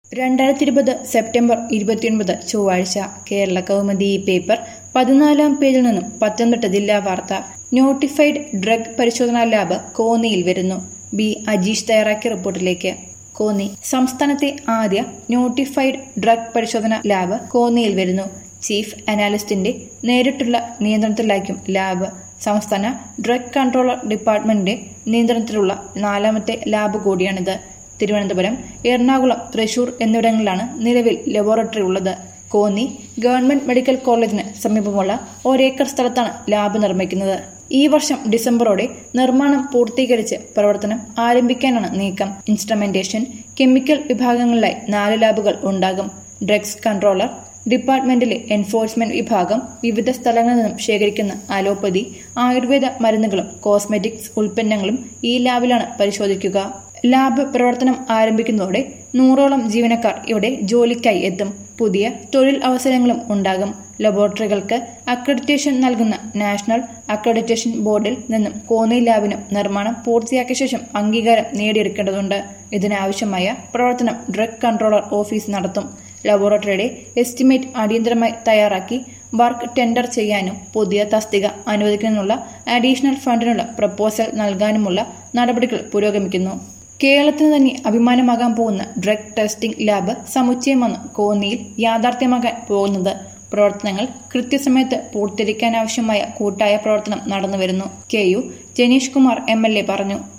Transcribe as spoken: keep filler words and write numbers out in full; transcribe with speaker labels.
Speaker 1: രണ്ടായിരത്തി ഇരുപത് സെപ്റ്റംബർ ഇരുപത്തിയൊൻപത് ചൊവ്വാഴ്ച കേരള കൗമുദി പേപ്പർ പതിനാലാം പേജിൽ നിന്നും പത്തനംതിട്ട ജില്ലാ വാർത്ത. നോട്ടിഫൈഡ് ഡ്രഗ് പരിശോധനാ ലാബ് കോന്നിയിൽ വരുന്നു. ബി അജീഷ് തയ്യാറാക്കിയ റിപ്പോർട്ടിലേക്ക്. കോന്നി സംസ്ഥാനത്തെ ആദ്യ നോട്ടിഫൈഡ് ഡ്രഗ് പരിശോധനാ ലാബ് കോന്നിയിൽ വരുന്നു. ചീഫ് അനാലിസ്റ്റിന്റെ നേരിട്ടുള്ള നിയന്ത്രണത്തിലായിരിക്കും ലാബ്. സംസ്ഥാന ഡ്രഗ് കൺട്രോളർ ഡിപ്പാർട്ട്മെന്റിന്റെ നിയന്ത്രണത്തിലുള്ള നാലാമത്തെ ലാബ് കൂടിയാണിത്. തിരുവനന്തപുരം, എറണാകുളം, തൃശൂർ എന്നിവിടങ്ങളിലാണ് നിലവിൽ ലബോറട്ടറി ഉള്ളത്. കോന്നി ഗവൺമെന്റ് മെഡിക്കൽ കോളേജിന് സമീപമുള്ള ഒരേക്കർ സ്ഥലത്താണ് ലാബ് നിർമ്മിക്കുന്നത്. ഈ വർഷം ഡിസംബറോടെ നിർമ്മാണം പൂർത്തീകരിച്ച് പ്രവർത്തനം ആരംഭിക്കാനാണ് നീക്കം. ഇൻസ്ട്രുമെന്റേഷൻ, കെമിക്കൽ വിഭാഗങ്ങളിലായി നാല് ലാബുകൾ ഉണ്ടാകും. ഡ്രഗ്സ് കൺട്രോളർ ഡിപ്പാർട്ട്മെന്റിലെ എൻഫോഴ്സ്മെന്റ് വിഭാഗം വിവിധ സ്ഥലങ്ങളിൽ നിന്നും ശേഖരിക്കുന്ന അലോപ്പതി, ആയുർവേദ മരുന്നുകളും കോസ്മെറ്റിക്സ് ഉൽപ്പന്നങ്ങളും ഈ ലാബിലാണ് പരിശോധിക്കുക. ലാബ് പ്രവർത്തനം ആരംഭിക്കുന്നതോടെ നൂറോളം ജീവനക്കാർ ഇവിടെ ജോലിക്കായി എത്തും. പുതിയ തൊഴിൽ അവസരങ്ങളും ഉണ്ടാകും. ലബോറട്ടറികൾക്ക് അക്രഡിറ്റേഷൻ നൽകുന്ന നാഷണൽ അക്രഡിറ്റേഷൻ ബോർഡിൽ നിന്നും കോന്നി ലാബിനും നിർമ്മാണം പൂർത്തിയാക്കിയ ശേഷം അംഗീകാരം നേടിയെടുക്കേണ്ടതുണ്ട്. ഇതിനാവശ്യമായ പ്രവർത്തനം ഡ്രഗ് കൺട്രോളർ ഓഫീസ് നടത്തും. ലബോറട്ടറിയുടെ എസ്റ്റിമേറ്റ് അടിയന്തരമായി തയ്യാറാക്കി വർക്ക് ടെൻഡർ ചെയ്യാനും പുതിയ തസ്തിക അനുവദിക്കുന്നതിനുള്ള അഡീഷണൽ ഫണ്ടിനുള്ള പ്രപ്പോസൽ നൽകാനുമുള്ള നടപടികൾ പുരോഗമിക്കുന്നു. കേരളത്തിന് തന്നെ അഭിമാനമാകാൻ പോകുന്ന ഡ്രഗ് ടെസ്റ്റിംഗ് ലാബ് സമുച്ചയമാണ് കോന്നിയിൽ യാഥാർത്ഥ്യമാകാൻ പോകുന്നത്. പ്രവർത്തനങ്ങൾ കൃത്യസമയത്ത് പൂർത്തീകരിക്കാനാവശ്യമായ കൂട്ടായ പ്രവർത്തനം നടന്നുവരുന്നു. K U Janeesh Kumar M L A പറഞ്ഞു.